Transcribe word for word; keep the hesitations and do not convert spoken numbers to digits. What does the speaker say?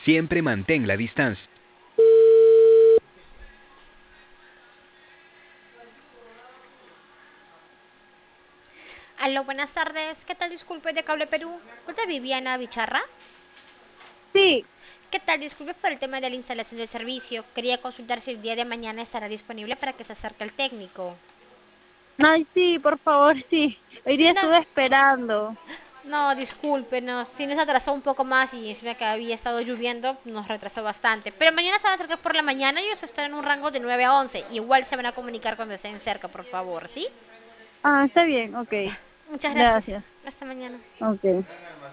Siempre mantén la distancia. Aló, buenas tardes. ¿Qué tal? Disculpe de Cable Perú. ¿Usted Viviana Bicharra? Sí, ¿Qué tal? Disculpe por el tema de la instalación del servicio. Quería consultar si el día de mañana estará disponible para que se acerque el técnico. ay, sí, por favor, sí. Hoy día No, estuve esperando. no, disculpe, no, sí nos atrasó un poco más y encima que había estado lloviendo, nos retrasó bastante. Pero mañana se va a acercar por la mañana y ellos están en un rango de nueve a once. Igual se van a comunicar cuando estén cerca, por favor, ¿sí? Ah, está bien, ok. Muchas gracias. Gracias. Hasta mañana. Ok.